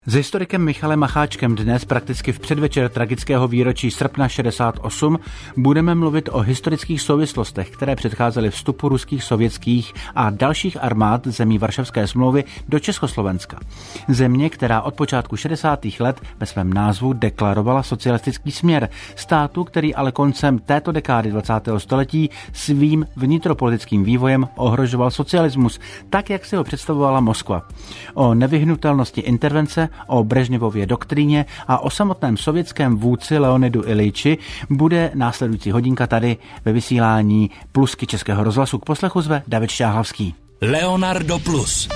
S historikem Michalem Macháčkem dnes prakticky v předvečer tragického výročí srpna 68 budeme mluvit o historických souvislostech, které předcházely vstupu ruských, sovětských a dalších armád zemí Varšavské smlouvy do Československa. Země, která od počátku 60. let ve svém názvu deklarovala socialistický směr. Státu, který ale koncem této dekády 20. století svým vnitropolitickým vývojem ohrožoval socialismus, tak jak si ho představovala Moskva. O nevyhnutelnosti intervence, o Brežněvově doktríně a o samotném sovětském vůdci Leonidu Iljiči bude následující hodinka tady ve vysílání Plusky Českého rozhlasu. K poslechu zve David Šťáhlavský. Leonardo Plus.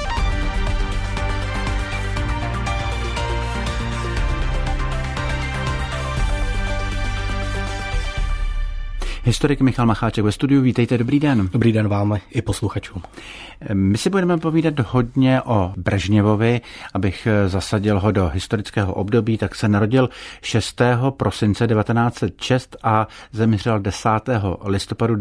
Historik Michal Macháček ve studiu, vítejte, dobrý den. Dobrý den vám i posluchačům. My si budeme povídat hodně o Brežněvovi, abych zasadil ho do historického období, tak se narodil 6. prosince 1906 a zemřel 10. listopadu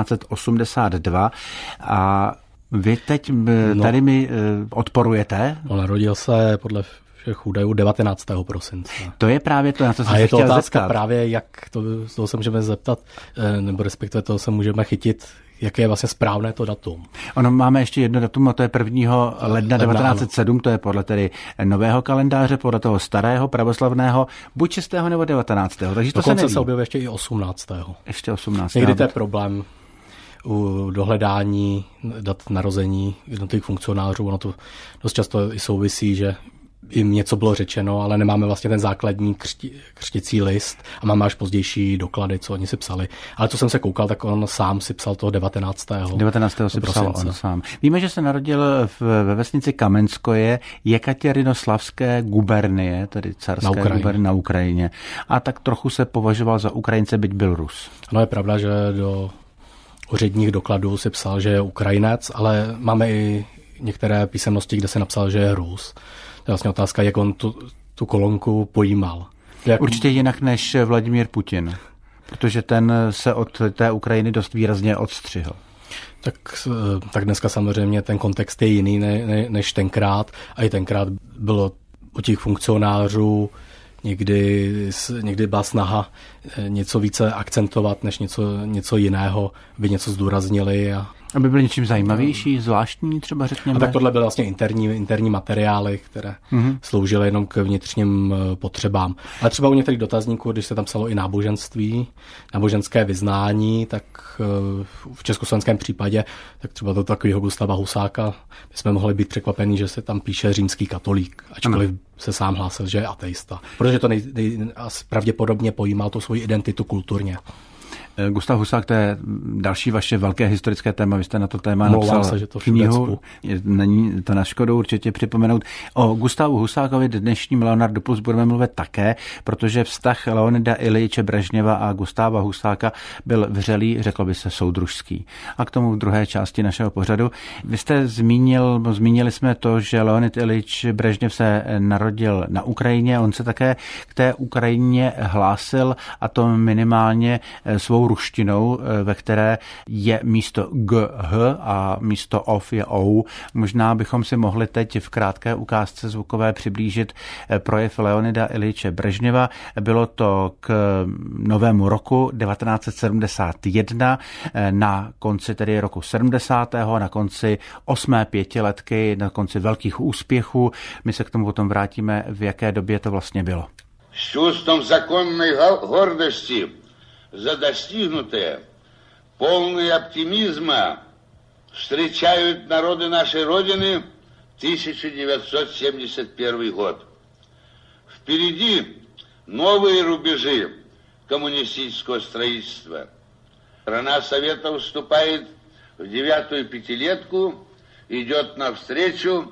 1982 a vy teď tady mi odporujete? Narodil se podle všech údajů 19. prosince. To je právě to, na co jsem se chtěl zeptat. A je to otázka právě, jak toho se můžeme zeptat, nebo respektive toho se můžeme chytit, jaké je vlastně správné to datum. Ono máme ještě jedno datum, a to je 1. ledna 1907, to je podle tedy nového kalendáře, podle toho starého, pravoslavného, buď 6. nebo 19. Takže to se neví. Se objevuje ještě i 18. Ještě 18. Někdy to je problém u dohledání dat narození jednotlivých funkcionářů, ono to dost často i souvisí, že jim něco bylo řečeno, ale nemáme vlastně ten základní křticí list a máme až pozdější doklady, co oni si psali. Ale co jsem se koukal, tak on sám si psal toho 19. 19. si psal on sám. Víme, že se narodil ve vesnici Kamenskoje Jekatěrinoslavské gubernie, tedy carské gubernie na Ukrajině. A tak trochu se považoval za Ukrajince, byť byl Rus. No je pravda, že do úředních dokladů si psal, že je Ukrajinec, ale máme i některé písemnosti, kde se napsal, že je Rus. To je vlastně otázka, jak on tu kolonku pojímal. Určitě jinak než Vladimír Putin, protože ten se od té Ukrajiny dost výrazně odstřihl. Tak dneska samozřejmě ten kontext je jiný než tenkrát a i tenkrát bylo u těch funkcionářů někdy byla snaha něco více akcentovat než něco jiného, aby něco zdůraznili. Aby byly něčím zajímavější, zvláštní třeba řekněme. A tak tohle byly vlastně interní materiály, které sloužily jenom k vnitřním potřebám. Ale třeba u některých dotazníků, když se tam psalo i náboženství, náboženské vyznání, tak v československém případě, tak třeba do takového Gustava Husáka jsme mohli být překvapení, že se tam píše římský katolík, ačkoliv se sám hlásil, že je ateista. Protože to pravděpodobně pojímal tu svoji identitu kulturně. Gustav Husák, to je další vaše velké historické téma. Vy jste na to téma napsal knihu. Není to na škodu určitě připomenout. O Gustavu Husákovi dnešním Leonardo Plus budeme mluvit také, protože vztah Leonida Iljiče Brežněva a Gustáva Husáka byl vřelý, řeklo by se soudružský. A k tomu v druhé části našeho pořadu. Vy jste zmínili jsme to, že Leonid Iljič Brežněv se narodil na Ukrajině. On se také k té Ukrajině hlásil, a to minimálně svou ruštinou, ve které je místo GH a místo OF je OU. Možná bychom si mohli teď v krátké ukázce zvukové přiblížit projev Leonida Iljiče Brežněva. Bylo to k novému roku 1971, na konci tedy roku 70. na konci 8. pětiletky, na konci velkých úspěchů. My se k tomu potom vrátíme, v jaké době to vlastně bylo. S čувством законной гордости за достигнутое, полные оптимизма встречают народы нашей Родины 1971 год. Впереди новые рубежи коммунистического строительства. Страна Совета вступает в 9-ю пятилетку, идет навстречу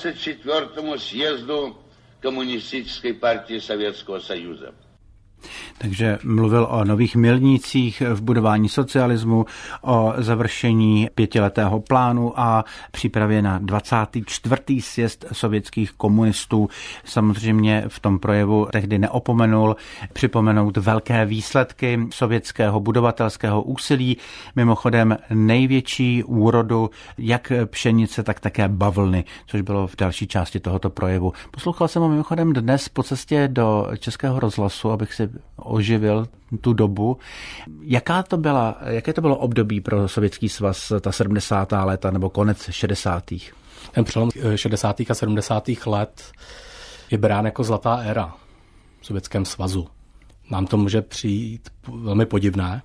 24-му съезду Коммунистической партии Советского Союза. Takže mluvil o nových milnících v budování socialismu, o završení 5letého plánu a přípravě na 24. sjezd sovětských komunistů. Samozřejmě v tom projevu tehdy neopomenul připomenout velké výsledky sovětského budovatelského úsilí. Mimochodem největší úrodu jak pšenice, tak také bavlny, což bylo v další části tohoto projevu. Poslouchal jsem ho mimochodem dnes po cestě do Českého rozhlasu, abych si oživil tu dobu. Jaké to bylo období pro Sovětský svaz, ta 70. léta nebo konec 60. Ten přelom 60. a 70. let je brán jako zlatá éra v Sovětském svazu. Nám to může přijít velmi podivné,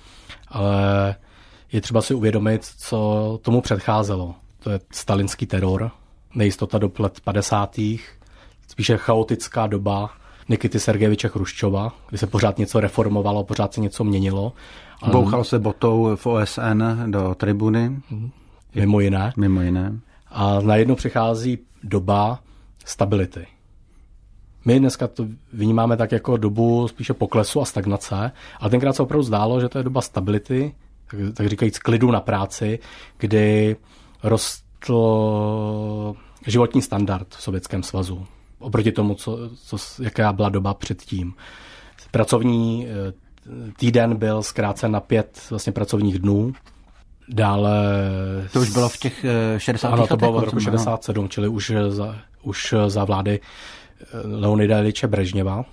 ale je třeba si uvědomit, co tomu předcházelo. To je stalinský teror, nejistota do let 50. spíše chaotická doba Nikity Sergejeviče Chruščova, kdy se pořád něco reformovalo, pořád se něco měnilo. Bouchalo se botou v OSN do tribuny. Mimo jiné. A najednou přichází doba stability. My dneska to vnímáme tak jako dobu spíše poklesu a stagnace, ale tenkrát se opravdu zdálo, že to je doba stability, tak říkajíc klidu na práci, kdy rostl životní standard v Sovětském svazu. Oproti tomu, jaká byla doba předtím. Pracovní týden byl zkrácen na 5 vlastně pracovních dnů. Dále... To už bylo v těch 60. letech? Ano, to bylo v roku 67, čili už za vlády Leonida Iljiče Brežněva.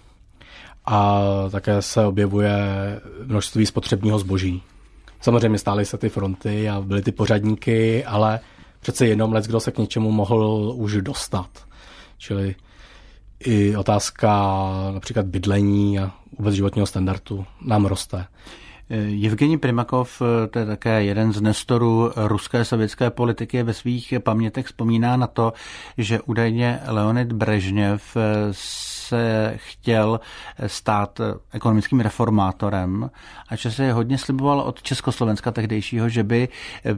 A také se objevuje množství spotřebního zboží. Samozřejmě stály se ty fronty a byly ty pořadníky, ale přece jenom leckdo se k něčemu mohl už dostat. Čili i otázka například bydlení a vůbec životního standardu nám roste. Evgenij Primakov, to je také jeden z nestorů ruské sovětské politiky, ve svých pamětech vzpomíná na to, že údajně Leonid Brežněv se chtěl stát ekonomickým reformátorem a že se hodně sliboval od Československa tehdejšího, že by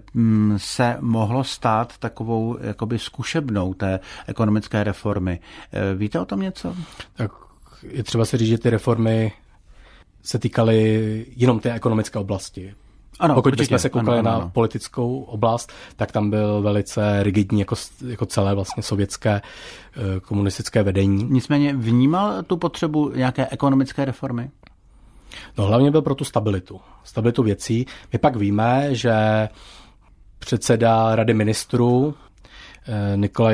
se mohlo stát takovou jakoby zkušebnou té ekonomické reformy. Víte o tom něco? Tak je třeba si říct, že ty reformy se týkaly jenom té ekonomické oblasti. Ano, pokud bychom se koukali na politickou oblast, tak tam byl velice rigidní jako celé vlastně sovětské komunistické vedení. Nicméně vnímal tu potřebu nějaké ekonomické reformy? No hlavně byl pro tu stabilitu věcí. My pak víme, že předseda Rady ministrů Nikolaj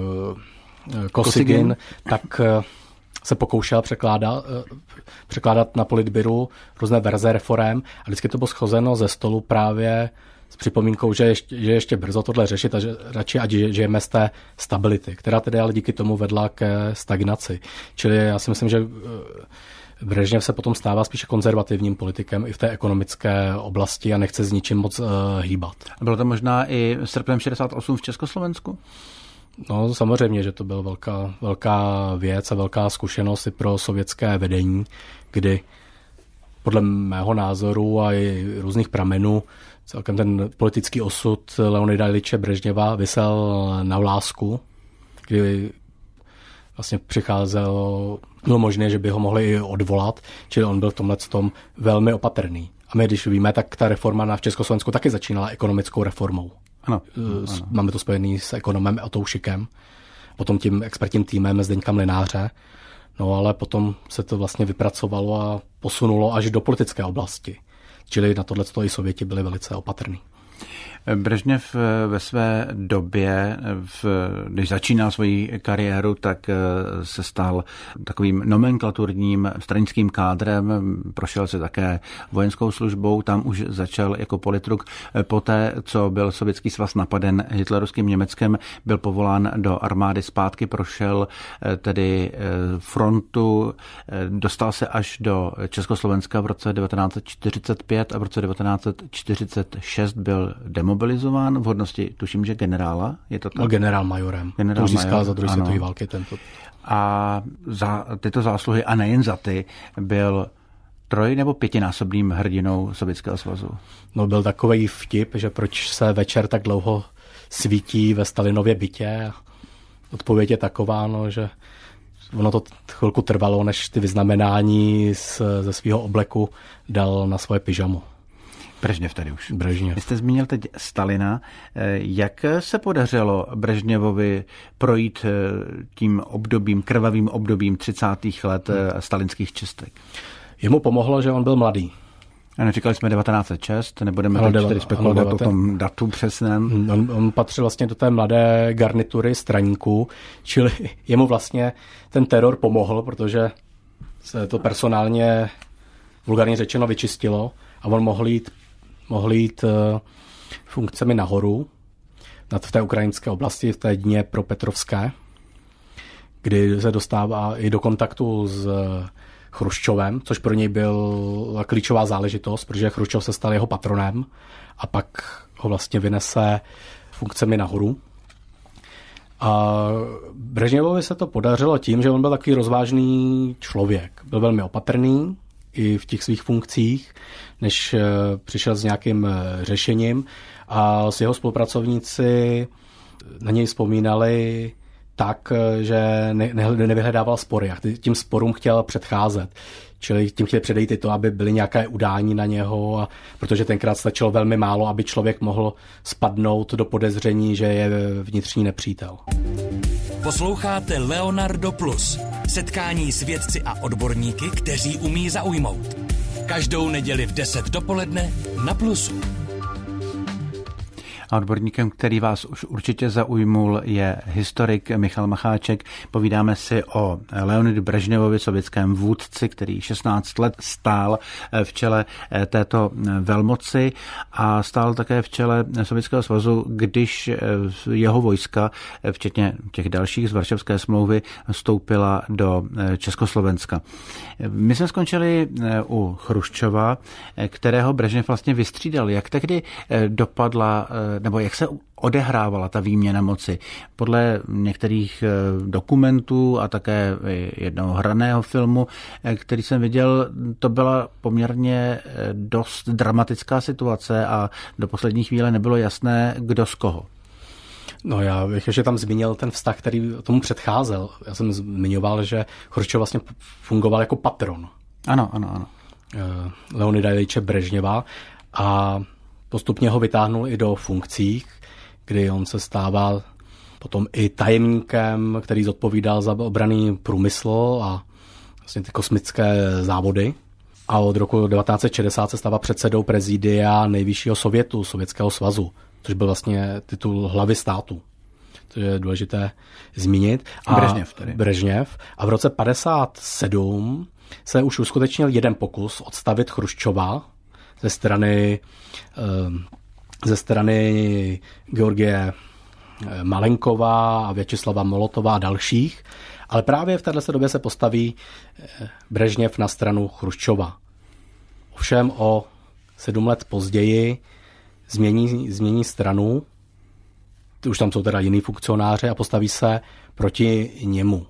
Kosygin tak se pokoušel překládat na politbyru různé verze reforem a vždycky to bylo schozeno ze stolu právě s připomínkou, že ještě brzo tohle řešit a že radši ať žijeme z té stability, která tedy ale díky tomu vedla ke stagnaci. Čili já si myslím, že Brežněv se potom stává spíše konzervativním politikem i v té ekonomické oblasti a nechce s ničím moc hýbat. Bylo to možná i srpnem 68 v Československu? No samozřejmě, že to byla velká věc a velká zkušenost i pro sovětské vedení, kdy podle mého názoru a i různých pramenů celkem ten politický osud Leonida Iljiče Brežněva visel na vlásku, kdy vlastně bylo možné, že by ho mohli i odvolat, čili on byl v tomhletom velmi opatrný. A my, když víme, tak ta reforma v Československu taky začínala ekonomickou reformou. Ano. Máme to spojený s ekonomem Otoušikem, potom tím expertním týmem Zdeňka Mlynáře, no ale potom se to vlastně vypracovalo a posunulo až do politické oblasti. Čili na tohleto i Sověti byli velice opatrní. Brežněv ve své době, když začínal svoji kariéru, tak se stal takovým nomenklaturním stranickým kádrem, prošel se také vojenskou službou, tam už začal jako politruk. Poté, co byl Sovětský svaz napaden hitlerovským Německem, byl povolán do armády zpátky, prošel tedy frontu, dostal se až do Československa v roce 1945 a v roce 1946 byl demobilizován v hodnosti, tuším, že generála, je to tak? No, generál majorem. To už získal za druhé světové války tento. A za tyto zásluhy, a nejen za ty, byl 3- nebo 5násobným hrdinou Sovětského svazu. No, byl takový vtip, že proč se večer tak dlouho svítí ve Stalinově bytě. Odpověď je taková, no, že ono to chvilku trvalo, než ty vyznamenání ze svého obleku dal na svoje pyžamo. Brežněv tady už. Brežněv. Vy jste zmínil teď Stalina. Jak se podařilo Brežněvovi projít tím obdobím, krvavým obdobím 30. let stalinských čistek? Jemu pomohlo, že on byl mladý. Ano, říkali jsme 1906, nebudeme teď spekulovat o tom datu přesném. On patřil vlastně do té mladé garnitury straníků, čili jemu vlastně ten teror pomohl, protože se to personálně vulgárně řečeno vyčistilo a on mohl jít funkcemi nahoru v té ukrajinské oblasti, v té Dněpropetrovské, kdy se dostává i do kontaktu s Chruščovem, což pro něj byla klíčová záležitost, protože Chruščov se stal jeho patronem a pak ho vlastně vynese funkcemi nahoru. A Brežněvovi se to podařilo tím, že on byl takový rozvážný člověk. Byl velmi opatrný i v těch svých funkcích, než přišel s nějakým řešením a s jeho spolupracovníci na něj vzpomínali tak, že nevyhledával spory a tím sporům chtěl předcházet. Čili tím chtěl předejít i to, aby byly nějaké udání na něho, protože tenkrát stačilo velmi málo, aby člověk mohl spadnout do podezření, že je vnitřní nepřítel. Posloucháte Leonardo Plus. Setkání s vědci a odborníky, kteří umí zaujmout. Každou neděli v 10 dopoledne na Plusu. A odborníkem, který vás už určitě zaujmul, je historik Michal Macháček. Povídáme si o Leonidu Brežněvovi, sovětském vůdci, který 16 let stál v čele této velmoci a stál také v čele Sovětského svazu, když jeho vojska, včetně těch dalších z Varšavské smlouvy, vstoupila do Československa. My jsme skončili u Chruščova, kterého Brežněv vlastně vystřídal. Jak tehdy dopadla, nebo jak se odehrávala ta výměna moci? Podle některých dokumentů a také jednoho hraného filmu, který jsem viděl, to byla poměrně dost dramatická situace a do poslední chvíle nebylo jasné, kdo z koho. No já bych ještě tam zmínil ten vztah, který tomu předcházel. Já jsem zmiňoval, že Chruščov vlastně fungoval jako patron. Ano. Leonida Iljiče Brežněva a postupně ho vytáhnul i do funkcí, kdy on se stává potom i tajemníkem, který zodpovídal za obranný průmysl a vlastně ty kosmické závody. A od roku 1960 se stává předsedou prezidia Nejvyššího sovětu, Sovětského svazu, což byl vlastně titul hlavy státu. To je důležité zmínit. Brežněv. A v roce 1957 se už uskutečnil jeden pokus odstavit Chruščova ze strany Georgie Malenkova a Vjačeslava Molotova a dalších, ale právě v této době se postaví Brežněv na stranu Chruščova. Ovšem o 7 let později změní stranu, už tam jsou teda jiný funkcionáři a postaví se proti němu.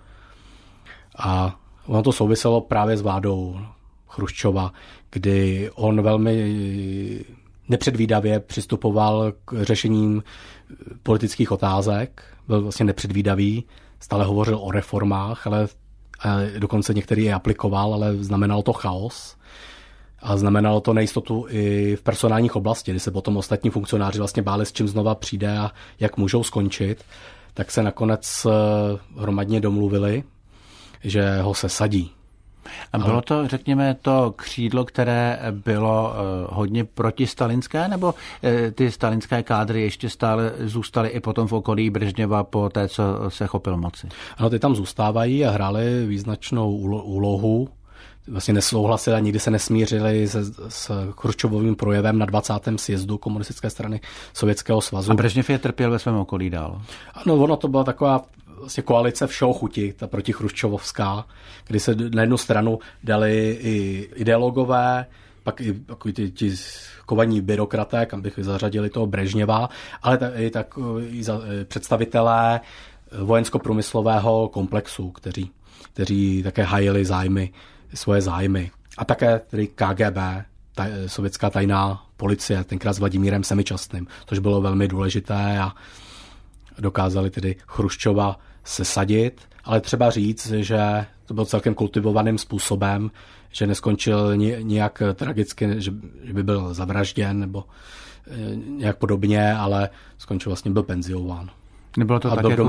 A ono to souviselo právě s vládou Chruščova, kdy on velmi nepředvídavě přistupoval k řešením politických otázek, byl vlastně nepředvídavý, stále hovořil o reformách, ale dokonce některý je aplikoval, ale znamenalo to chaos. A znamenalo to nejistotu i v personálních oblasti, kdy se potom ostatní funkcionáři vlastně báli, s čím znova přijde a jak můžou skončit, tak se nakonec hromadně domluvili, že ho sesadí. A bylo to, řekněme, to křídlo, které bylo hodně protistalinské, nebo ty stalinské kádry ještě stále zůstaly i potom v okolí Brežněva po té, co se chopil moci? Ano, ty tam zůstávají a hráli význačnou úlohu. Vlastně nesouhlasili a nikdy se nesmířili s Chruščovovým projevem na 20. sjezdu komunistické strany Sovětského svazu. A Brežněv je trpěl ve svém okolí dál? Ano, ono to byla taková vlastně koalice všeho chuti, ta protichruščovovská, kdy se na jednu stranu dali i ideologové, pak i ti kovaní byrokraté, kam bych zařadili toho Brežněva, ale i představitelé vojensko-průmyslového komplexu, kteří také hájili svoje zájmy. A také tedy KGB, sovětská tajná policie, tenkrát s Vladimírem Semičastným, což bylo velmi důležité a dokázali tedy Chruščova sesadit, ale třeba říct, že to byl celkem kultivovaným způsobem, že neskončil nějak tragicky, že by byl zavražděn nebo nějak podobně, ale skončil vlastně, byl penziován. Nebylo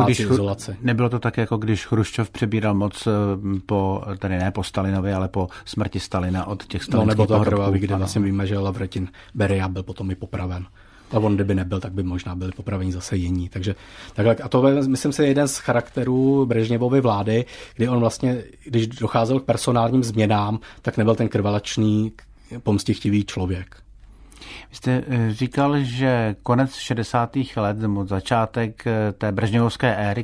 to tak, jako když Chruščov přebíral moc tedy ne po Stalinovi, ale po smrti Stalina od těch stalinských nebo to krvavý, kde vlastně víme, že Lavretin Beria byl potom i popraven. A on, kdyby nebyl, tak by možná byli popraveni zase jiní. Takže takhle, a to je, myslím si, jeden z charakterů Brežněvovy vlády, kdy on vlastně, když docházel k personálním změnám, tak nebyl ten krvelačný, pomstichtivý člověk. Vy jste říkal, že konec 60. let, nebo začátek té brežněvovské éry,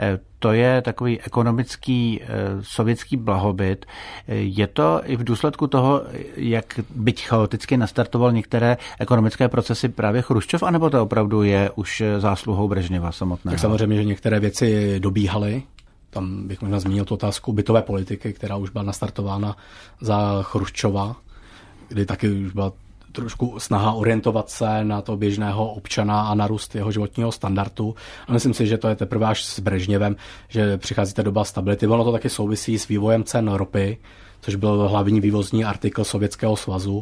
to je takový ekonomický sovětský blahobyt. Je to i v důsledku toho, jak byť chaoticky nastartoval některé ekonomické procesy právě Chruščov, anebo to opravdu je už zásluhou Brežněva samotného? Tak samozřejmě, že některé věci dobíhaly. Tam bych možná zmínil tu otázku bytové politiky, která už byla nastartována za Chruščova, kdy taky už byla trošku snaha orientovat se na to běžného občana a na růst jeho životního standardu. A myslím si, že to je teprve až s Brežněvem, že přichází ta doba stability. Ono to taky souvisí s vývojem cen ropy, což byl hlavní vývozní artikl Sovětského svazu,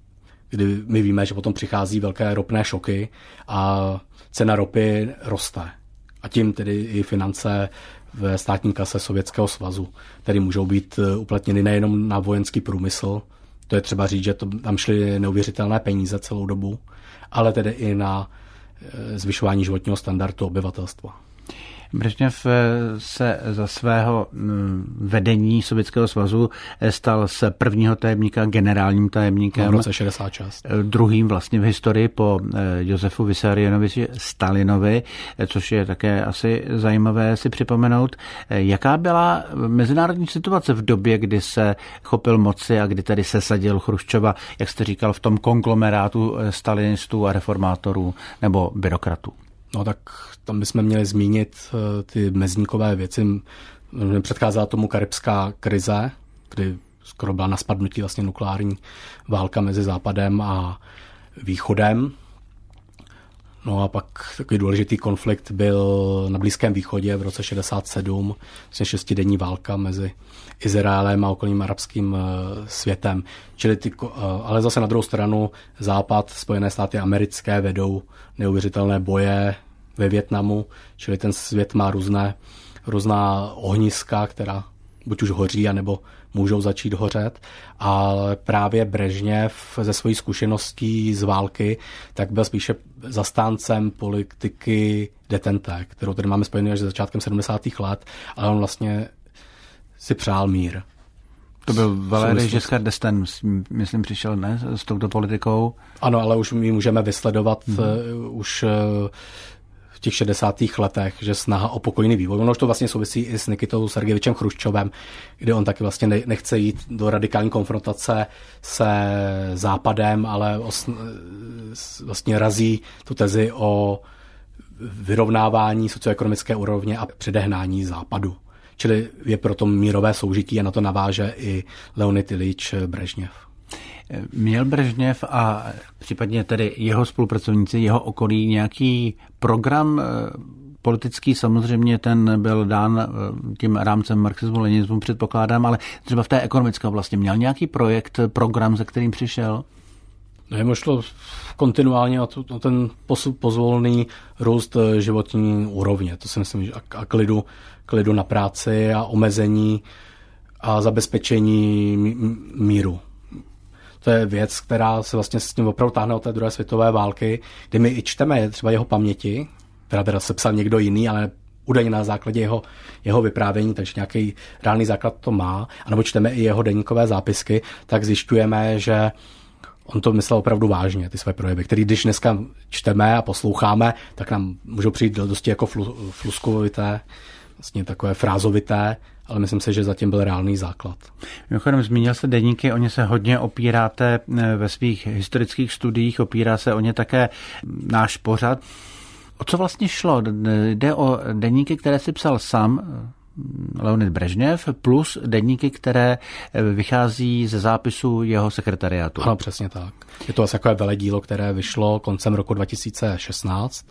kdy my víme, že potom přichází velké ropné šoky a cena ropy roste. A tím tedy i finance ve státní kase Sovětského svazu, které můžou být uplatněny nejenom na vojenský průmysl, to je třeba říct, že tam šly neuvěřitelné peníze celou dobu, ale tedy i na zvyšování životního standardu obyvatelstva. Brežněv se za svého vedení Sovětského svazu stal z prvního tajemníka generálním tajemníkem. V roce 66. Druhým vlastně v historii po Josefu Vissarionoviči Stalinovi, což je také asi zajímavé si připomenout. Jaká byla mezinárodní situace v době, kdy se chopil moci a kdy tedy sesadil Chruščova, jak jste říkal, v tom konglomerátu stalinistů a reformátorů nebo byrokratů? No tak tam bychom měli zmínit ty mezníkové věci. Předcházela tomu karibská krize, kdy skoro byla na spadnutí vlastně nukleární válka mezi Západem a Východem. No a pak takový důležitý konflikt byl na Blízkém východě v roce 67, vlastně 6denní válka mezi Izraelem a okolním arabským světem. Čili ale zase na druhou stranu Západ, Spojené státy americké vedou neuvěřitelné boje ve Vietnamu, čili ten svět má různá ohniska, která buď už hoří, anebo můžou začít hořet. A právě Brežněv ze svojí zkušeností z války tak byl spíše zastáncem politiky detente, kterou tady máme spojenou až se začátkem 70. let, ale on vlastně si přál mír. To byl Valéry Giscard d'Estaing, myslím, přišel ne, s touto politikou. Ano, ale už my můžeme vysledovat už v těch 60. letech, že snaha o pokojný vývoj. Ono už to vlastně souvisí i s Nikitou Sergejevičem Chruščovem, kde on taky vlastně nechce jít do radikální konfrontace se Západem, ale vlastně razí tu tezi o vyrovnávání socioekonomické úrovně a předehnání Západu. Čili je proto mírové soužití a na to naváže i Leonid Iljič Brežněv. Měl Brežněv a případně tedy jeho spolupracovníci, jeho okolí nějaký program politický, samozřejmě ten byl dán tím rámcem marxismu, leninismu, předpokládám, ale třeba v té ekonomické oblasti měl nějaký projekt, program, se kterým přišel? Jemu šlo kontinuálně o ten pozvolný růst životní úrovně. To si myslím, že a klidu na práci a omezení a zabezpečení míru. To je věc, která se vlastně s tím opravdu táhne od té druhé světové války, kdy my i čteme třeba jeho paměti, teda sepsal někdo jiný, ale údajně na základě jeho vyprávění, takže nějaký reálný základ to má, anebo čteme i jeho deníkové zápisky, tak zjišťujeme, že on to myslel opravdu vážně, ty své projevy, které když dneska čteme a posloucháme, tak nám můžou přijít dosti jako fluskovité, vlastně takové frázovité, ale myslím si, že zatím byl reálný základ. Mimochodem, zmínil se deníky, o ně se hodně opíráte ve svých historických studiích, opírá se o ně také náš pořad. O co vlastně šlo? Jde o deníky, které si psal sám Leonid Brežněv, plus deníky, které vychází ze zápisu jeho sekretariátu. Ano, přesně tak. Je to asi takové veledílo, které vyšlo koncem roku 2016,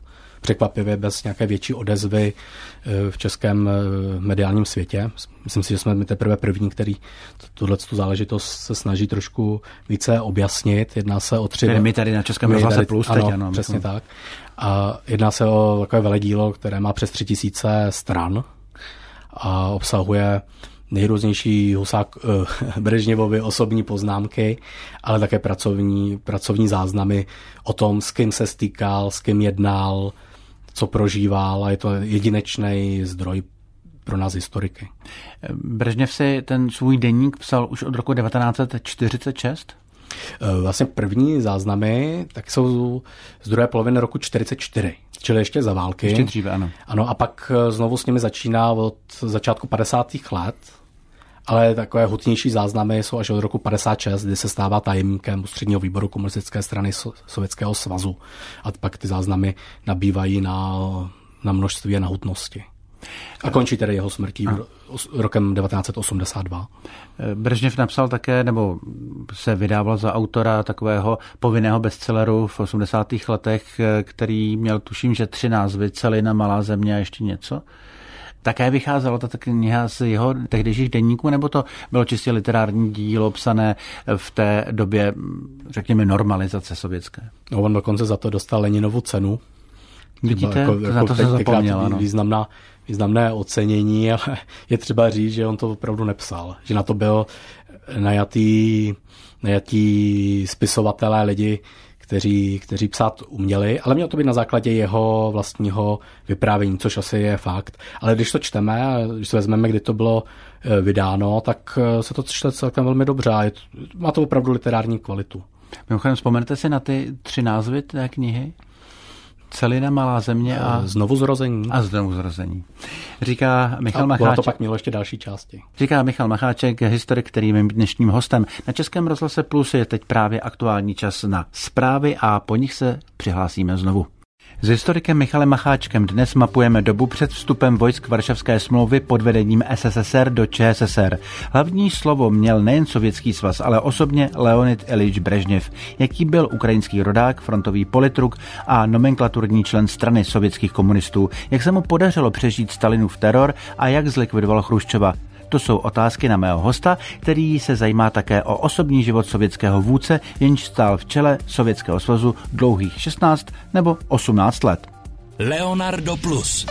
překvapivě bez nějaké větší odezvy v českém mediálním světě. Myslím si, že jsme my teprve první, který tuhletu záležitost se snaží trošku více objasnit. Jedná se o 3... My tady na Českém rozhlase Plus teď, ano. Přesně tak. A jedná se o takové veledílo, které má přes 3000 stran a obsahuje nejrůznější Brežněvovy osobní poznámky, ale také pracovní záznamy o tom, s kým se stýkal, s kým jednal, co prožíval, a je to jedinečný zdroj pro nás historiky. Brežněv si ten svůj deník psal už od roku 1946? Vlastně první záznamy tak jsou z druhé poloviny roku 1944, čili ještě za války. Ještě dříve, ano. Ano, a pak znovu s nimi začíná od začátku 50. let, ale takové hutnější záznamy jsou až od roku 56, kdy se stává tajemníkem Ústředního výboru komunistické strany Sovětského svazu. A pak ty záznamy nabývají na množství a na hutnosti. A končí tedy jeho smrtí rokem 1982. Brežněv napsal také, nebo se vydával za autora takového povinného bestselleru v 80. letech, který měl, tuším, že 3 názvy: Celina, Malá země a ještě něco. Také vycházela ta kniha z jeho tehdejších deníků, nebo to bylo čistě literární dílo psané v té době, řekněme, normalizace sovětské? No, on dokonce za to dostal Leninovu cenu. Vidíte, na to se zapomněl. Významné ocenění, ale je třeba říct, že on to opravdu nepsal. Že na to byl najatí spisovatelé, lidi, kteří psát uměli, ale mělo to být na základě jeho vlastního vyprávění, což asi je fakt. Ale když to čteme, když se vezmeme, kdy to bylo vydáno, tak se to čte celkem velmi dobře a má to opravdu literární kvalitu. Mimochodem, vzpomenete si na ty 3 názvy té knihy? Celina, Malá země a Znovuzrození. A Znovuzrození. Říká Michal Macháček. To pak mělo ještě další části. Říká Michal Macháček, historik, který je mým dnešním hostem. Na Českém rozhlase Plus je teď právě aktuální čas na zprávy a po nich se přihlásíme znovu. S historikem Michalem Macháčkem dnes mapujeme dobu před vstupem vojsk Varšavské smlouvy pod vedením SSSR do ČSSR. Hlavní slovo měl nejen Sovětský svaz, ale osobně Leonid Iljič Brežněv, jaký byl ukrajinský rodák, frontový politruk a nomenklaturní člen strany sovětských komunistů. Jak se mu podařilo přežít Stalinův teror a jak zlikvidoval Chruščova? To jsou otázky na mého hosta, který se zajímá také o osobní život sovětského vůdce, jenž stál v čele Sovětského svazu dlouhých 16 nebo 18 let. Leonardo Plus.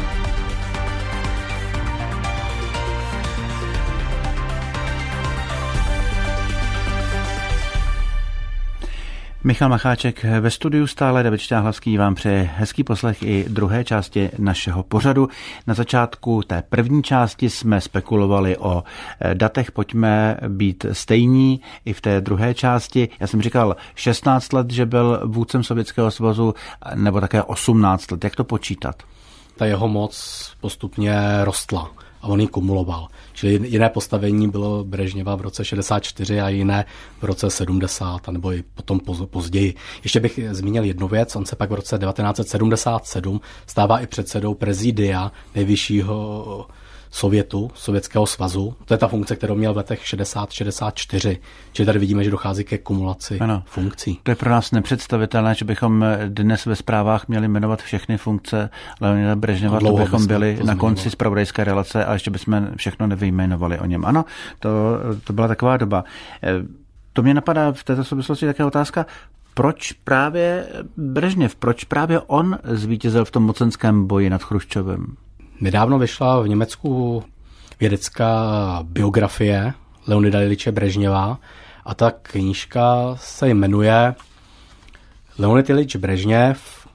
Michal Macháček ve studiu stále, David Šťáhlavský vám přeje hezký poslech i druhé části našeho pořadu. Na začátku té první části jsme spekulovali o datech, pojďme být stejní i v té druhé části. Já jsem říkal 16 let, že byl vůdcem Sovětského svazu, nebo také 18 let. Jak to počítat? Ta jeho moc postupně rostla a on ji kumuloval. Čili jiné postavení bylo Brežněva v roce 64 a jiné v roce 70, nebo i potom později. Ještě bych zmínil jednu věc, on se pak v roce 1977 stává i předsedou prezidia nejvyššího Sovětského svazu. To je ta funkce, kterou měl v letech 60-64. Čili tady vidíme, že dochází ke kumulaci funkcí. To je pro nás nepředstavitelné, že bychom dnes ve zprávách měli jmenovat všechny funkce Leonida Brežněva, to bychom byli na konci zpravodajské relace a ještě bychom všechno nevyjmenovali o něm. Ano, to byla taková doba. To mě napadá v této souvislosti také otázka, proč právě Brežněv, proč právě on zvítězil v tom mocenském boji nad Chruščovem? Nedávno vyšla v Německu vědecká biografie Leonida Iljiče Brežněva a ta knížka se jmenuje Leonid Iljič Brežněv,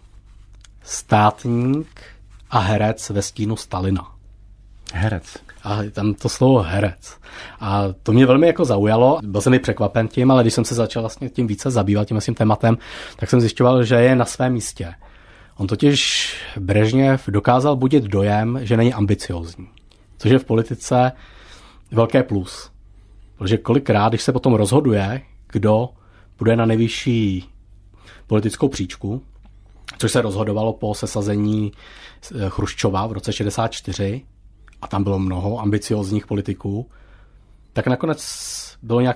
státník a herec ve stínu Stalina. Herec. A tam to slovo herec. A to mě velmi jako zaujalo. Byl jsem i překvapen tím, ale když jsem se začal vlastně tím více zabývat tím tématem, tak jsem zjišťoval, že je na svém místě. On totiž Brežněv dokázal budit dojem, že není ambiciózní. Což je v politice velké plus. Protože kolikrát, když se potom rozhoduje, kdo bude na nejvyšší politickou příčku, což se rozhodovalo po sesazení Chruščova v roce 64, a tam bylo mnoho ambiciózních politiků, tak nakonec bylo nějaké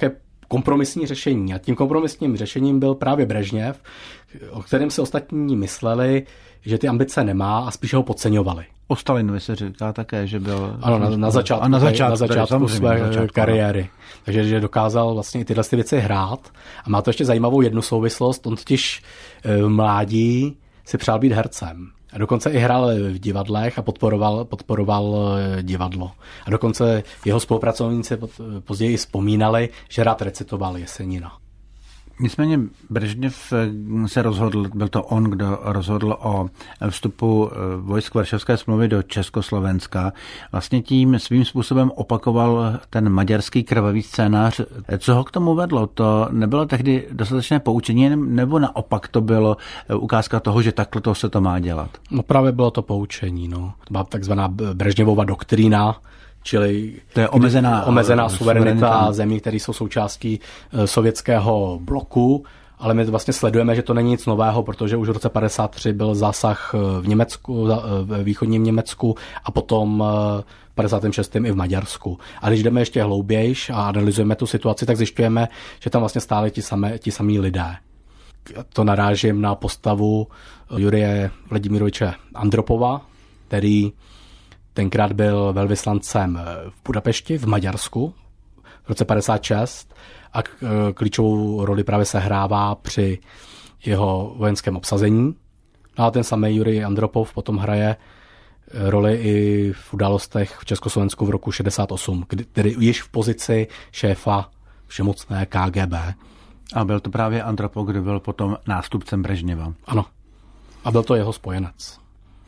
kompromisní řešení. A tím kompromisním řešením byl právě Brežněv, o kterém si ostatní mysleli, že ty ambice nemá a spíš ho podceňovali. O Stalinovi se říká také, že byl... Ano, na začátku své kariéry. Takže že dokázal vlastně i tyhle věci hrát. A má to ještě zajímavou jednu souvislost. On totiž v mládí si přál být hercem. A dokonce i hrál v divadlech a podporoval divadlo. A dokonce jeho spolupracovníci později vzpomínali, že rád recitoval Jesenina. Nicméně Brežněv se rozhodl, byl to on, kdo rozhodl o vstupu vojsk Varšavské smlouvy do Československa. Vlastně tím svým způsobem opakoval ten maďarský krvavý scénář. Co ho k tomu vedlo? To nebylo tehdy dostatečné poučení, nebo naopak to bylo ukázka toho, že takhle to se to má dělat? No právě bylo to poučení. No. To byla takzvaná Brežněvova doktrína, čili to je omezená suverenita zemí, které jsou součástí sovětského bloku, ale my vlastně sledujeme, že to není nic nového, protože už v roce 1953 byl zásah v Německu, v východním Německu a potom v 56. i v Maďarsku. A když jdeme ještě hloubějš a analyzujeme tu situaci, tak zjišťujeme, že tam vlastně stáli ti samí lidé. To narážím na postavu Jurije Vladimiroviče Andropova, který tenkrát byl velvyslancem v Budapešti, v Maďarsku, v roce 1956 a klíčovou roli právě sehrává při jeho vojenském obsazení. A ten samý Jurij Andropov potom hraje roli i v událostech v Československu v roku 1968, tedy již v pozici šéfa všemocné KGB. A byl to právě Andropov, kdo byl potom nástupcem Brežněva. Ano. A byl to jeho spojenec.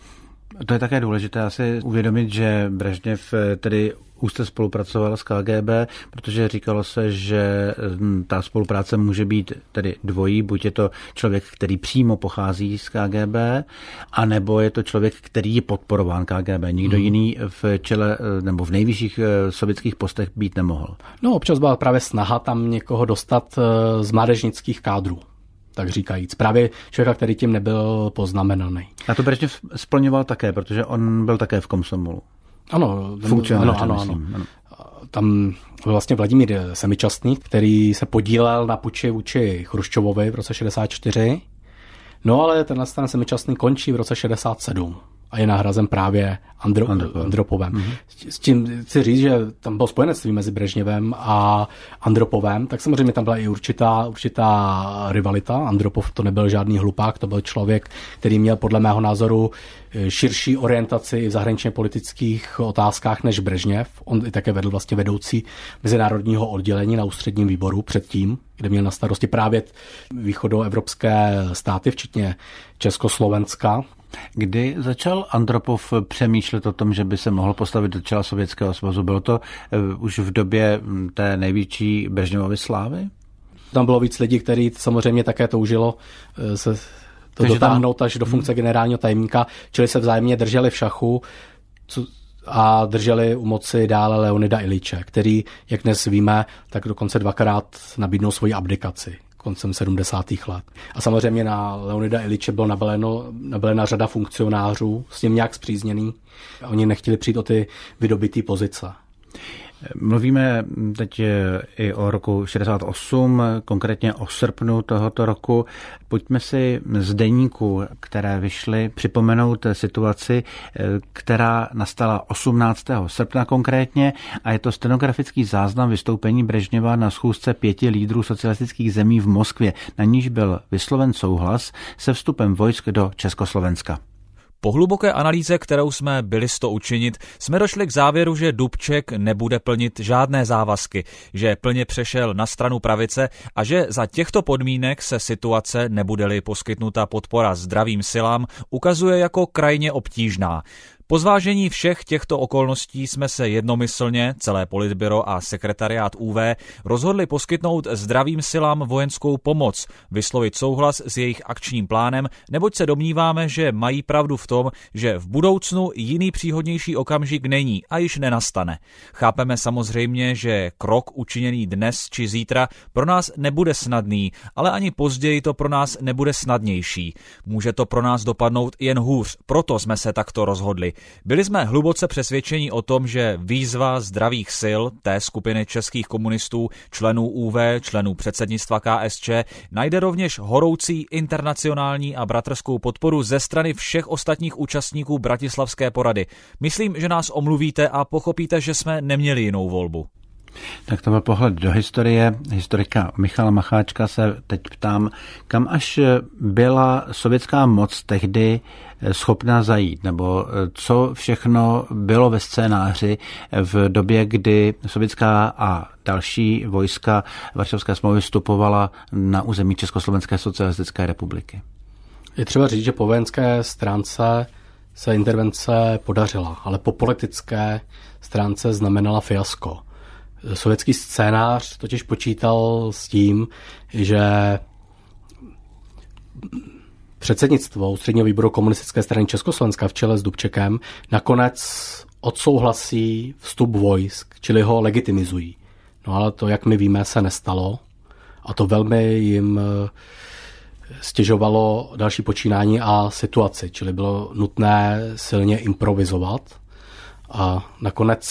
To je také důležité asi uvědomit, že Brežněv tedy úzce spolupracoval s KGB, protože říkalo se, že ta spolupráce může být tedy dvojí, buď je to člověk, který přímo pochází z KGB, anebo je to člověk, který je podporován KGB. Nikdo jiný v čele nebo v nejvyšších sovětských postech být nemohl. No občas byla právě snaha tam někoho dostat z mládežnických kádrů, tak říkajíc. Právě člověka, který tím nebyl poznamenaný. A to Brežněv splňoval také, protože on byl také v Komsomolu. Ano. Tam vlastně Vladimír Semičastný, který se podílel na puči vůči Chruščovovi v roce 1964. No ale tenhle Semičastný končí v roce 1967 a je nahrazen právě Andropovem. Mm-hmm. S tím chci říct, že tam bylo spojenectví mezi Brežněvem a Andropovem, tak samozřejmě tam byla i určitá rivalita. Andropov to nebyl žádný hlupák, to byl člověk, který měl podle mého názoru širší orientaci v zahraničně politických otázkách než Brežněv. On i také vedl vlastně vedoucí mezinárodního oddělení na ústředním výboru předtím, kde měl na starosti právě východoevropské státy, včetně Československa. Kdy začal Andropov přemýšlet o tom, že by se mohl postavit do čela Sovětského svazu? Bylo to už v době té největší Brežněvovy slávy? Tam bylo víc lidí, kteří samozřejmě také toužilo se to dotáhnout až do funkce generálního tajemníka, čili se vzájemně drželi v šachu a drželi u moci dále Leonida Iljiče, který, jak dnes víme, tak dokonce dvakrát nabídnul svoji abdikaci koncem 70. let. A samozřejmě na Leonida Iljiče bylo nabalena řada funkcionářů, s ním nějak spřízněný. A oni nechtěli přijít o ty vydobitý pozice. Mluvíme teď i o roku 68, konkrétně o srpnu tohoto roku. Pojďme si z deníků, které vyšly, připomenout situaci, která nastala 18. srpna konkrétně, a je to stenografický záznam vystoupení Brežněva na schůzce 5 lídrů socialistických zemí v Moskvě, na níž byl vysloven souhlas se vstupem vojsk do Československa. Po hluboké analýze, kterou jsme byli sto učinit, jsme došli k závěru, že Dubček nebude plnit žádné závazky, že plně přešel na stranu pravice a že za těchto podmínek se situace, nebude-li poskytnuta podpora zdravým silám, ukazuje jako krajně obtížná. Po zvážení všech těchto okolností jsme se jednomyslně, celé politbyro a sekretariát UV, rozhodli poskytnout zdravým silám vojenskou pomoc, vyslovit souhlas s jejich akčním plánem, neboť se domníváme, že mají pravdu v tom, že v budoucnu jiný příhodnější okamžik není a již nenastane. Chápeme samozřejmě, že krok učiněný dnes či zítra pro nás nebude snadný, ale ani později to pro nás nebude snadnější. Může to pro nás dopadnout jen hůř, proto jsme se takto rozhodli. Byli jsme hluboce přesvědčeni o tom, že výzva zdravých sil té skupiny českých komunistů, členů UV, členů předsednictva KSČ, najde rovněž horoucí internacionální a bratrskou podporu ze strany všech ostatních účastníků Bratislavské porady. Myslím, že nás omluvíte a pochopíte, že jsme neměli jinou volbu. Tak to byl pohled do historie. Historika Michala Macháčka se teď ptám, kam až byla sovětská moc tehdy schopná zajít, nebo co všechno bylo ve scénáři v době, kdy sovětská a další vojska Varšavské smlouvy vstupovala na území Československé socialistické republiky. Je třeba říct, že po vojenské stránce se intervence podařila, ale po politické stránce znamenala fiasko. Sovětský scénář totiž počítal s tím, že předsednictvo Ústředního výboru komunistické strany Československa v čele s Dubčekem nakonec odsouhlasí vstup vojsk, čili ho legitimizují. No ale to, jak my víme, se nestalo a to velmi jim stěžovalo další počínání a situaci, čili bylo nutné silně improvizovat a nakonec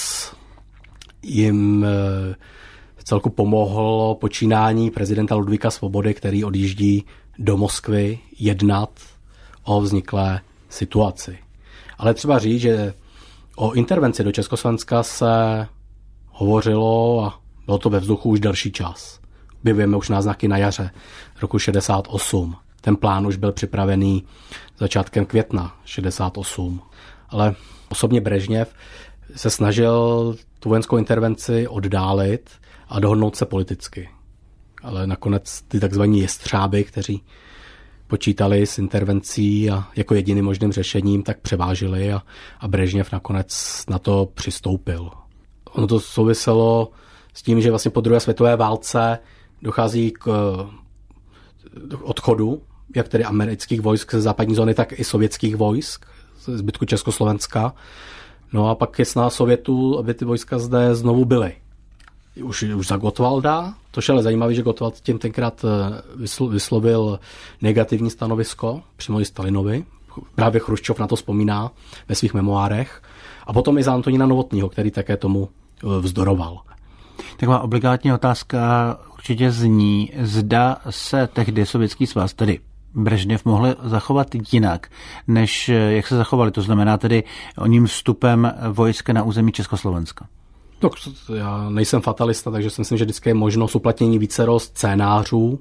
jim v celku pomohlo počínání prezidenta Ludvíka Svobody, který odjíždí do Moskvy jednat o vzniklé situaci. Ale třeba říct, že o intervenci do Československa se hovořilo a bylo to ve vzduchu už delší čas. Objevujeme už náznaky na jaře roku 68. Ten plán už byl připravený začátkem května 68. Ale osobně Brežněv se snažil tu vojenskou intervenci oddálit a dohodnout se politicky. Ale nakonec ty takzvaní jestřáby, kteří počítali s intervencí a jako jediným možným řešením, tak převážili a Brežněv nakonec na to přistoupil. Ono to souviselo s tím, že vlastně po druhé světové válce dochází k odchodu, jak tedy amerických vojsk ze západní zóny, tak i sovětských vojsk, ze zbytku Československa. No a pak je snaha Sovětů, aby ty vojska zde znovu byly. Už za Gottwalda, to je ale zajímavé, že Gottwald tím tenkrát vyslovil negativní stanovisko přímo i Stalinovi. Právě Chruščov na to vzpomíná ve svých memoárech. A potom i za Antonína Novotného, který také tomu vzdoroval. Taková obligátní otázka určitě zní, zda se tehdy Sovětský svaz, tedy Brežněv, mohli zachovat jinak, než jak se zachovali. To znamená tedy oním vstupem vojsk na území Československa. No, já nejsem fatalista, takže si myslím, že vždycky je možnost uplatnění vícero scénářů,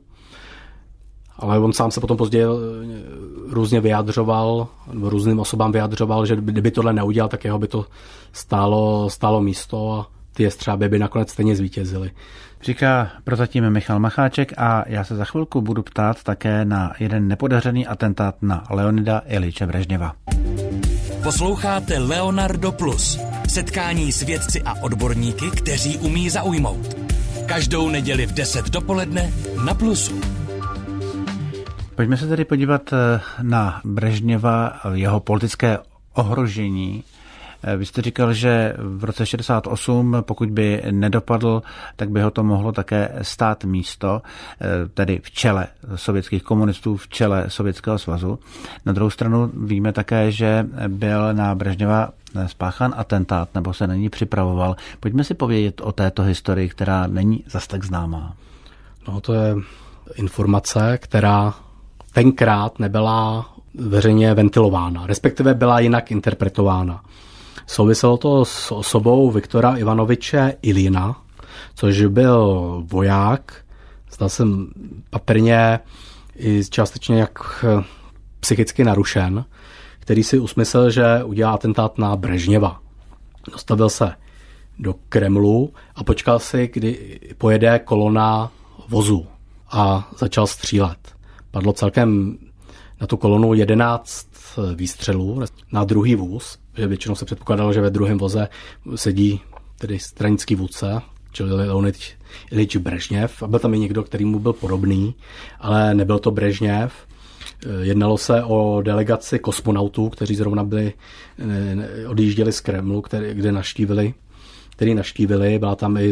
ale on sám se potom později různě vyjadřoval, nebo různým osobám vyjadřoval, že kdyby tohle neudělal, tak jeho by to stálo místo a ty jestřáby by nakonec stejně zvítězili. Říká prozatím Michal Macháček a já se za chvilku budu ptát také na jeden nepodařený atentát na Leonida Iljiče Brežněva. Posloucháte Leonardo Plus, setkání s vědci a odborníky, kteří umí zaujmout. Každou neděli v 10 dopoledne na Plusu. Pojďme se tedy podívat na Brežněva, jeho politické ohrožení. Vy jste říkal, že v roce 68, pokud by nedopadl, tak by ho to mohlo také stát místo, tedy v čele sovětských komunistů, v čele Sovětského svazu. Na druhou stranu víme také, že byl na Brežněva spáchán atentát, nebo se na ní připravoval. Pojďme si povědět o této historii, která není zas tak známá. No, to je informace, která tenkrát nebyla veřejně ventilována, respektive byla jinak interpretována. Souviselo to s osobou Viktora Ivanoviče Iljina, což byl voják, zdal se patrně i částečně jak psychicky narušen, který si usmyslel, že udělá atentát na Brežněva. Dostavil se do Kremlu a počkal si, kdy pojede kolona vozů a začal střílet. Padlo celkem na tu kolonu 11 výstřelů na druhý vůz, že většinou se předpokládalo, že ve druhém voze sedí tedy stranický vůdce, čili Leonid Iljič Brežněv, a byl tam i někdo, který mu byl podobný, ale nebyl to Brežněv. Jednalo se o delegaci kosmonautů, kteří zrovna odjížděli z Kremlu, který navštívili. Byla tam i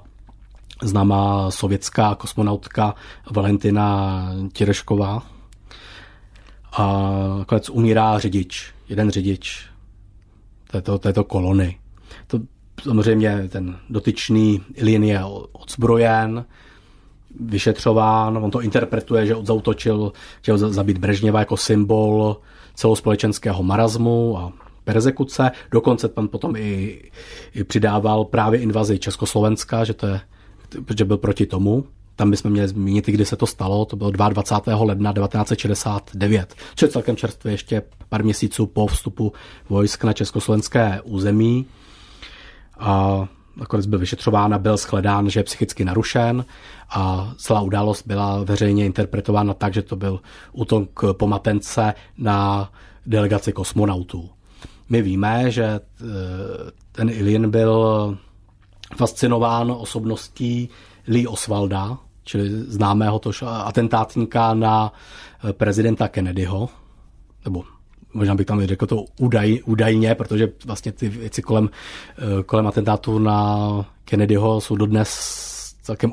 známá sovětská kosmonautka Valentina Terešková. A nakonec umírá jeden řidič této kolony. To samozřejmě ten dotyčný Iljin je odzbrojen, vyšetřován, on to interpretuje, že odzautočil, chtěl zabít Brežněva jako symbol celospolečenského marazmu a perzekuce. Dokonce tam potom i přidával právě invazi Československa, že byl proti tomu. Tam bychom měli zmínit, kdy se to stalo. To bylo 22. ledna 1969. Což je celkem čerstvě ještě pár měsíců po vstupu vojsk na československé území. A nakonec byl vyšetřován a byl shledán, že je psychicky narušen a celá událost byla veřejně interpretována tak, že to byl útok po matence na delegaci kosmonautů. My víme, že ten Iljin byl fascinován osobností Lee Oswalda, čili známého atentátníka na prezidenta Kennedyho, nebo možná bych tam řekl to údajně, protože vlastně ty věci kolem atentátu na Kennedyho jsou dodnes celkem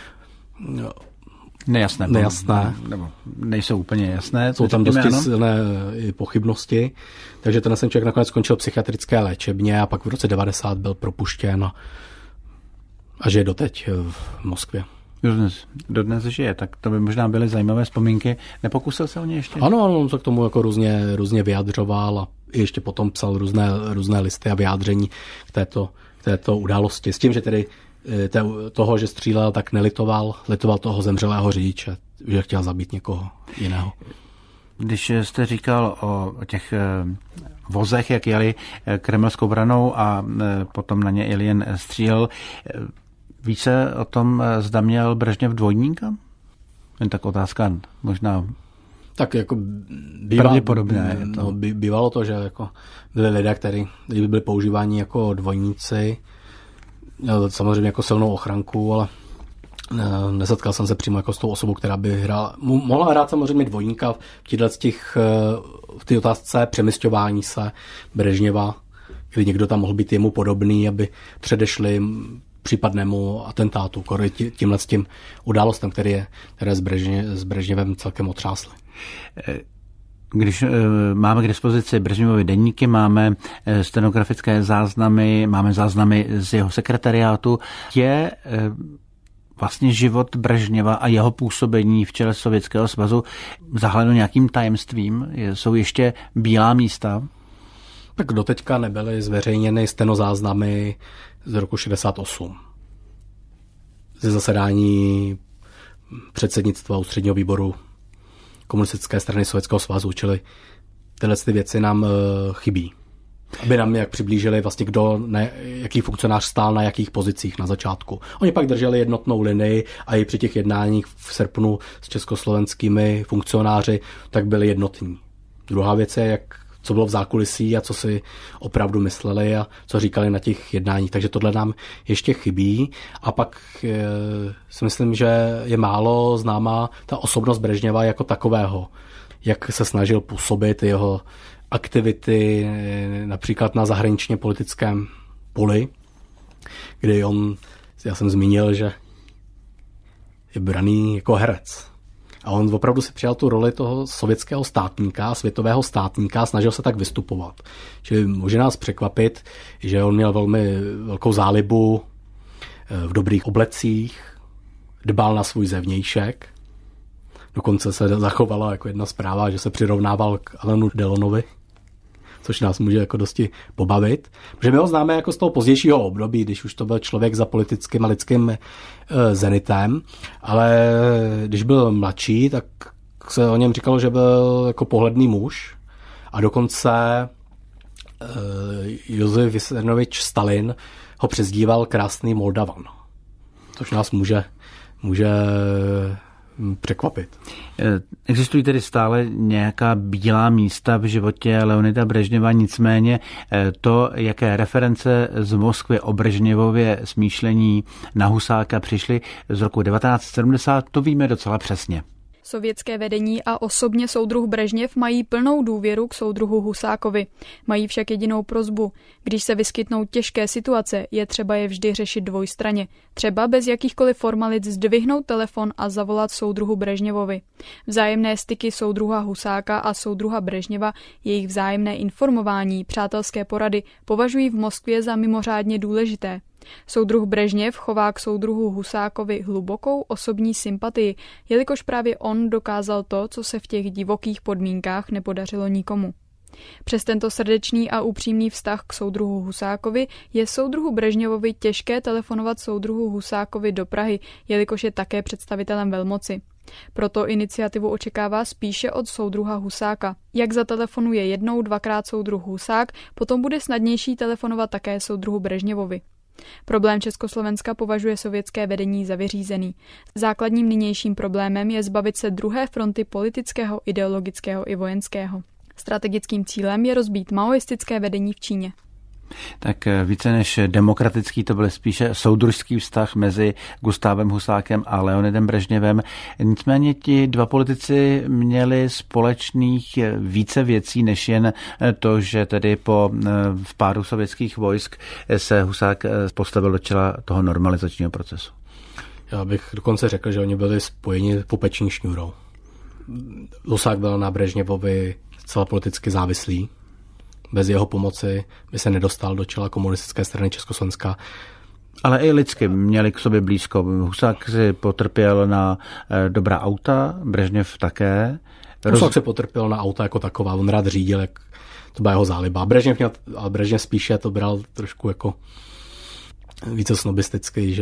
nejasné. Nebo nejsou úplně jasné. Jsou tam dosti silné pochybnosti. Takže ten člověk nakonec skončil psychiatrické léčebně a pak v roce 90 byl propuštěn a žije doteď v Moskvě. Dodnes žije, tak to by možná byly zajímavé vzpomínky. Nepokusil se o ně ještě? Ano, on se k tomu jako různě vyjadřoval a ještě potom psal různé listy a vyjádření k této události. S tím, že tedy toho, že střílel, tak nelitoval toho zemřelého řidiče, že chtěl zabít někoho jiného. Když jste říkal o těch vozech, jak jeli kremelskou branou a potom na ně Iljin střílel, více o tom, zda měl Brežněv dvojníka? Jen tak otázka možná tak jako pravděpodobné. Bývalo to, že jako byli lidé, kteří byli používáni jako dvojníci. Měl samozřejmě jako silnou ochranku, ale nesetkal jsem se přímo jako s tou osobou, která by hrála. Mohla hrát samozřejmě dvojníka v té otázce přemisťování se Brežněva, kdy někdo tam mohl být jemu podobný, aby předešli případnému atentátu, tímhle s tím událostem, které s Brežněvem celkem otřásly. Když máme k dispozici Brežněvovy deníky, máme stenografické záznamy, máme záznamy z jeho sekretariátu, je vlastně život Brežněva a jeho působení v čele Sovětského svazu zahaleno nějakým tajemstvím? Jsou ještě bílá místa? Tak doteďka nebyly zveřejněny stenozáznamy z roku 68. Ze zasedání předsednictva ústředního výboru komunistické strany Sovětského svazu, čili tyhle věci nám chybí. Aby nám jak přiblížili vlastně jaký funkcionář stál na jakých pozicích na začátku. Oni pak drželi jednotnou linii a i při těch jednáních v srpnu s československými funkcionáři tak byli jednotní. Druhá věc je, co bylo v zákulisí a co si opravdu mysleli a co říkali na těch jednáních. Takže tohle nám ještě chybí. A pak si myslím, že je málo známá ta osobnost Brežněva jako takového. Jak se snažil působit, jeho aktivity například na zahraničně politickém poli, kdy já jsem zmínil, že je braný jako herec. A on opravdu si přijal tu roli toho sovětského státníka, světového státníka a snažil se tak vystupovat. Čili může nás překvapit, že on měl velmi velkou zálibu v dobrých oblecích, dbal na svůj zevnějšek. Dokonce se zachovala jako jedna zpráva, že se přirovnával k Alenu Delonovi, což nás může jako dosti pobavit. Protože my ho známe jako z toho pozdějšího období, když už to byl člověk za politickým a lidským zenitem, ale když byl mladší, tak se o něm říkalo, že byl jako pohledný muž a dokonce Josef Vissarionovič Stalin ho přezdíval krásný Moldavan. Což nás může překvapit. Existují tedy stále nějaká bílá místa v životě Leonida Brežněva, nicméně to, jaké reference z Moskvy o Brežněvově smýšlení na Husáka přišly z roku 1970, to víme docela přesně. Sovětské vedení a osobně soudruh Brežněv mají plnou důvěru k soudruhu Husákovi. Mají však jedinou prosbu. Když se vyskytnou těžké situace, je třeba je vždy řešit dvojstranně. Třeba bez jakýchkoliv formalit zdvihnout telefon a zavolat soudruhu Brežněvovi. Vzájemné styky soudruha Husáka a soudruha Brežněva, jejich vzájemné informování, přátelské porady považují v Moskvě za mimořádně důležité. Soudruh Brežněv chová k soudruhu Husákovi hlubokou osobní sympatii, jelikož právě on dokázal to, co se v těch divokých podmínkách nepodařilo nikomu. Přes tento srdečný a upřímný vztah k soudruhu Husákovi je soudruhu Brežněvovi těžké telefonovat soudruhu Husákovi do Prahy, jelikož je také představitelem velmoci. Proto iniciativu očekává spíše od soudruha Husáka. Jak zatelefonuje jednou, dvakrát soudruh Husák, potom bude snadnější telefonovat také soudruhu Brežněvovi. Problém Československa považuje sovětské vedení za vyřízený. Základním nynějším problémem je zbavit se druhé fronty politického, ideologického i vojenského. Strategickým cílem je rozbít maoistické vedení v Číně. Tak více než demokratický, to byl spíše soudružský vztah mezi Gustávem Husákem a Leonidem Brežněvem. Nicméně ti dva politici měli společných více věcí, než jen to, že tedy po vpádu sovětských vojsk se Husák postavil do čela toho normalizačního procesu. Já bych dokonce řekl, že oni byli spojeni pupeční šňůrou. Husák byl na Brežněvovi zcela politicky závislý. Bez jeho pomoci by se nedostal do čela komunistické strany Československa. Ale i lidsky měli k sobě blízko. Husák si potrpěl na dobrá auta, Brežněv také. Husák si potrpěl na auta jako taková, on rád řídil, jak to byla jeho záliba. Brežněv spíše to bral trošku jako více snobisticky,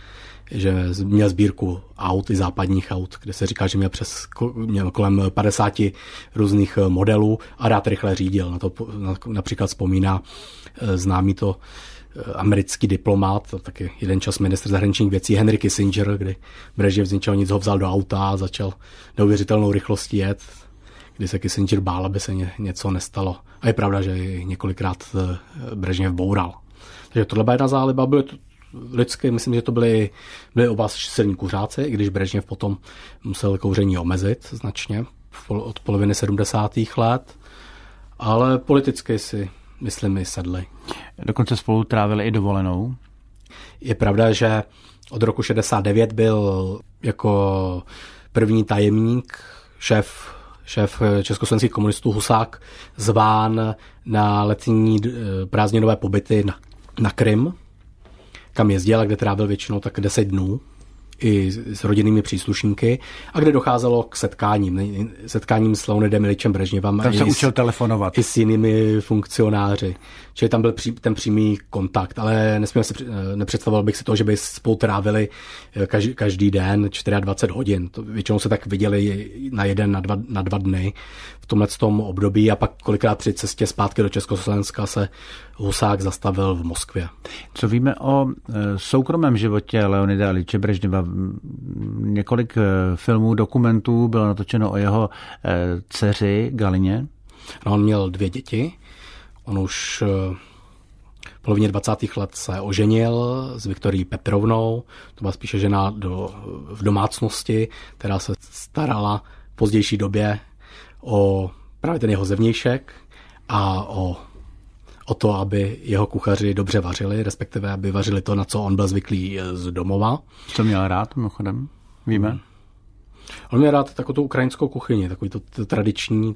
že měl sbírku aut, i západních aut, kde se říká, že měl kolem 50 různých modelů a rád rychle řídil. Na to například vzpomíná známý to americký diplomat, taky jeden čas ministr zahraničních věcí Henry Kissinger, kdy Brežněv z ničeho nic ho vzal do auta a začal neuvěřitelnou rychlostí jet, kdy se Kissinger bál, aby se něco nestalo. A je pravda, že několikrát Brežněv boural. Takže tohle byla jedna záliba, byly lidsky, myslím, že to byli oba silní kuřáci, i když Brežněv potom musel kouření omezit značně od poloviny 70. let, ale politicky si, myslím, sedli. Dokonce spolu trávili i dovolenou. Je pravda, že od roku 69 byl jako první tajemník, šéf československých komunistů Husák zván na letní prázdninové pobyty na Krym, kam jezdil a kde trávil většinou tak 10 dnů i s rodinnými příslušníky a kde docházelo k setkáním s Leonidem Iličem Brežněvem. Tam se učil telefonovat. I s jinými funkcionáři. Čili tam byl ten přímý kontakt, ale nepředstavoval bych si to, že by spolu trávili každý den 24 hodin. To většinou se tak viděli na jeden, na dva dny v tomhletom období a pak kolikrát při cestě zpátky do Československa se Husák zastavil v Moskvě. Co víme o soukromém životě Leonida Iliče Brežněva? Několik filmů, dokumentů bylo natočeno o jeho dceři Galině. No, on měl 2 děti. On už v polovině 20. let se oženil s Viktorií Petrovnou. To byla spíše žena v domácnosti, která se starala v pozdější době o právě ten jeho zevnějšek a o to, aby jeho kuchaři dobře vařili, respektive aby vařili to, na co on byl zvyklý z domova. Co měl rád, mimochodem? Víme? On měl rád takovou tu ukrajinskou kuchyni, takový to tradiční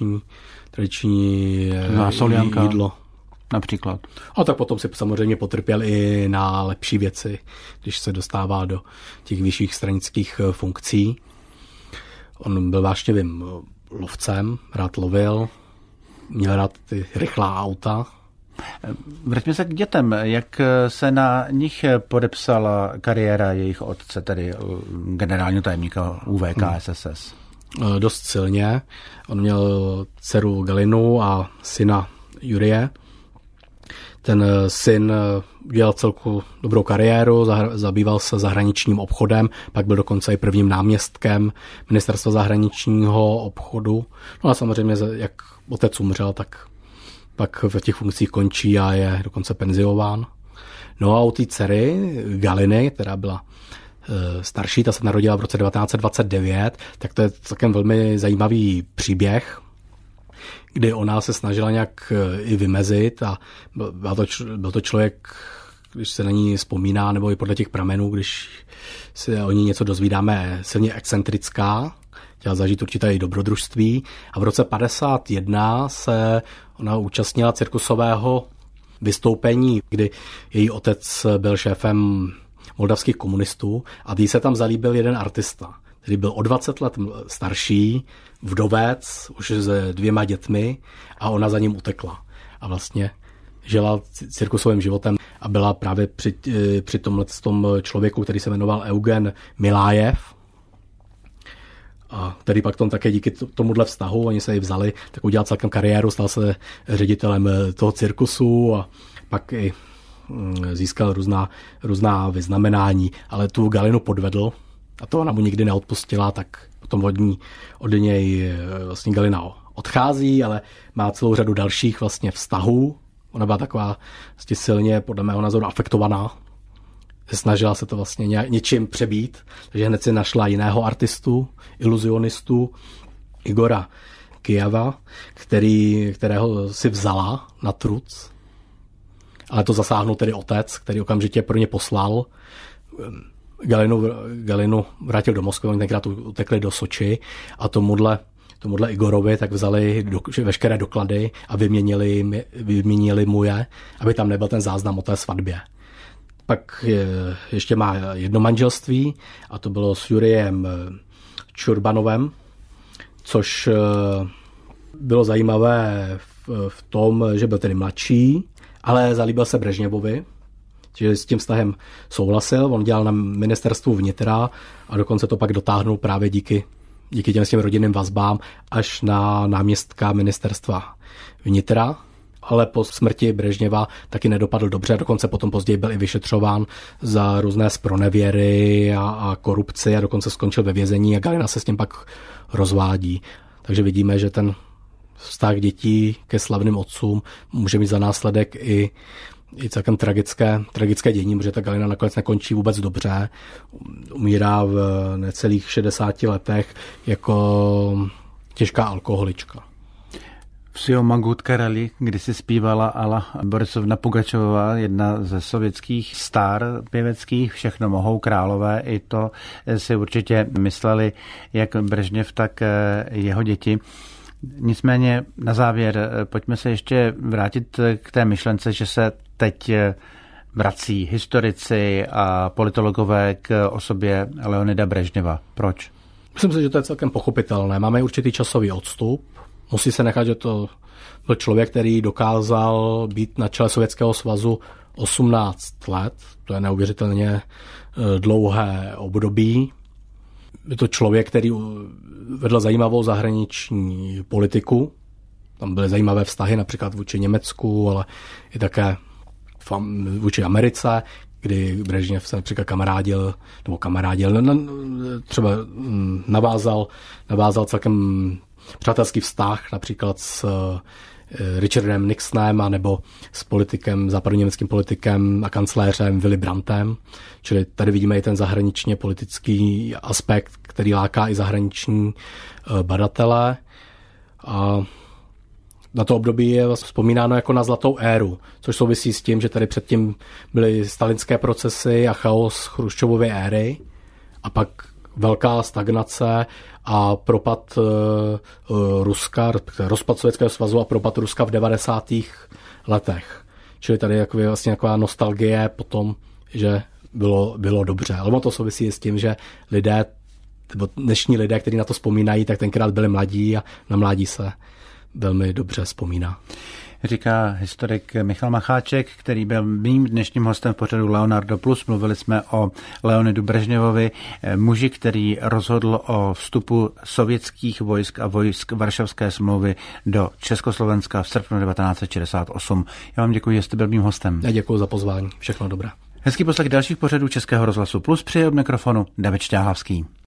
jídlo. Například. A tak potom si samozřejmě potrpěl i na lepší věci, když se dostává do těch vyšších stranických funkcí. On byl vášnivým lovcem, rád lovil, měl rád ty rychlá auta. Vraťme se k dětem. Jak se na nich podepsala kariéra jejich otce, tedy generálního tajemníka UVK SSS? Dost silně. On měl dceru Galinu a syna Jurie. Ten syn udělal celku dobrou kariéru, zabýval se zahraničním obchodem, pak byl dokonce i prvním náměstkem ministerstva zahraničního obchodu. No a samozřejmě, jak otec umřel, tak pak v těch funkcích končí a je dokonce penziován. No a u té dcery Galiny, která byla starší, ta se narodila v roce 1929, tak to je celkem velmi zajímavý příběh, kdy ona se snažila nějak i vymezit a byl to člověk, když se na ní vzpomíná, nebo i podle těch pramenů, když se o ní něco dozvídáme, silně excentrická, chtěla zažít určité i dobrodružství a v roce 1951 se ona účastnila cirkusového vystoupení, kdy její otec byl šéfem moldavských komunistů a jí se tam zalíbil jeden artista, který byl o 20 let starší, vdovec, už se 2 dětmi a ona za ním utekla. A vlastně žila cirkusovým životem a byla právě při tomhletom člověku, který se jmenoval Eugen Milájev, a který pak tom také díky tomuhle vztahu, oni se ji vzali, tak udělal celkem kariéru, stal se ředitelem toho cirkusu a pak i získal různá vyznamenání, ale tu Galinu podvedl a to ona mu nikdy neodpustila, tak potom od něj vlastně Galina odchází, ale má celou řadu dalších vlastně vztahů. Ona byla taková vlastně silně, podle mého názoru, afektovaná. Snažila se to vlastně něčím přebít, takže hned si našla jiného artistu, iluzionistu, Igora Kijeva, kterého si vzala na truc. Ale to zasáhnul tedy otec, který okamžitě pro ně poslal. Galinu vrátil do Moskvy, oni tenkrát utekli do Soči a tomuhle Igorovi tak vzali veškeré doklady a vyměnili mu je, aby tam nebyl ten záznam o té svatbě. Pak ještě má jedno manželství a to bylo s Jurijem Čurbanovem, což bylo zajímavé v tom, že byl tedy mladší, ale zalíbil se Brežněvovi, že s tím vztahem souhlasil. On dělal na ministerstvu vnitra a dokonce to pak dotáhnul právě díky těm rodinným vazbám až na náměstka ministerstva vnitra. Ale po smrti Brežněva taky nedopadl dobře, dokonce potom později byl i vyšetřován za různé zpronevěry a korupci a dokonce skončil ve vězení a Galina se s tím pak rozvádí. Takže vidíme, že ten vztah dětí ke slavným otcům může mít za následek i celkem tragické dění, protože ta Galina nakonec nekončí vůbec dobře. Umírá v necelých 60 letech jako těžká alkoholička. V Sio Magut Kareli, kdy si zpívala Alla Borisovna Pugačová, jedna ze sovětských star pěveckých, všechno mohou králové, i to si určitě mysleli jak Brežněv, tak jeho děti. Nicméně na závěr pojďme se ještě vrátit k té myšlence, že se teď vrací historici a politologové k osobě Leonida Brežněva. Proč? Myslím si, že to je celkem pochopitelné. Máme určitý časový odstup. Musí se nechat, že to byl člověk, který dokázal být na čele Sovětského svazu 18 let. To je neuvěřitelně dlouhé období. Je to člověk, který vedl zajímavou zahraniční politiku. Tam byly zajímavé vztahy například vůči Německu, ale i také vůči Americe, kdy Brežněv se například třeba navázal celkem přátelský vztah například s Richardem Nixonem a nebo s západoněmeckým politikem a kancléřem Willy Brandtem. Čili tady vidíme i ten zahraničně politický aspekt, který láká i zahraniční badatele. A na to období je vzpomínáno jako na zlatou éru, což souvisí s tím, že tady předtím byly stalinské procesy a chaos Chruščovovy éry a pak velká stagnace a propad Ruska, rozpad Sovětského svazu a propad Ruska v 90. letech. Čili tady je vlastně taková nostalgie po tom, že bylo dobře. Ale to souvisí s tím, že dnešní lidé, kteří na to vzpomínají, tak tenkrát byli mladí a na mládí se velmi dobře vzpomíná. Říká historik Michal Macháček, který byl mým dnešním hostem v pořadu Leonardo Plus. Mluvili jsme o Leonidu Brežněvovi, muži, který rozhodl o vstupu sovětských vojsk a vojsk Varšavské smlouvy do Československa v srpnu 1968. Já vám děkuji, že jste byl mým hostem. Já děkuji za pozvání. Všechno dobré. Hezký poslech dalších pořadů Českého rozhlasu Plus, při od mikrofonu David Šťáhlavský.